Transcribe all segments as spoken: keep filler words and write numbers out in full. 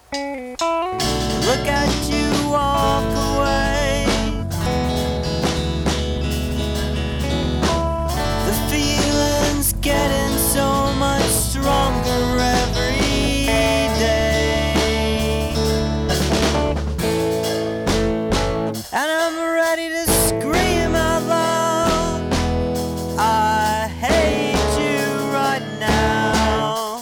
Look at you walk away. The feeling's getting so much stronger every day, and I'm ready to scream out loud, I hate you right now.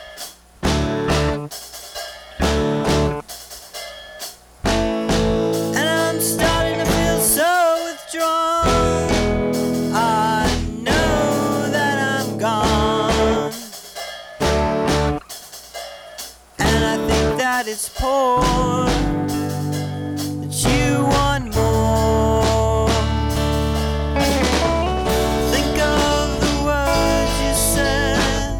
And I'm starting to feel so withdrawn, I know that I'm gone, and I think that it's poor that you want more. Think of the words you said.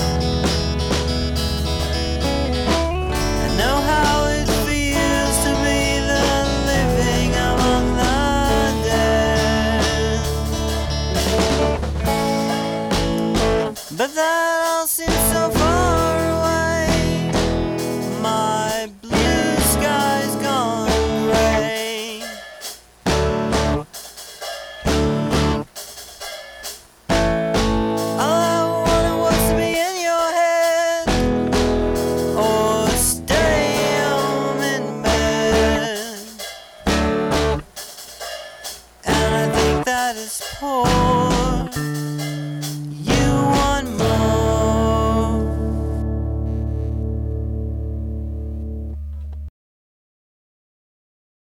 I know how it feels to be the living among the dead, but that all seems so far away. My blue sky's gone gray. All I wanted was to be in your head, or stay home in bed, and I think that is poor.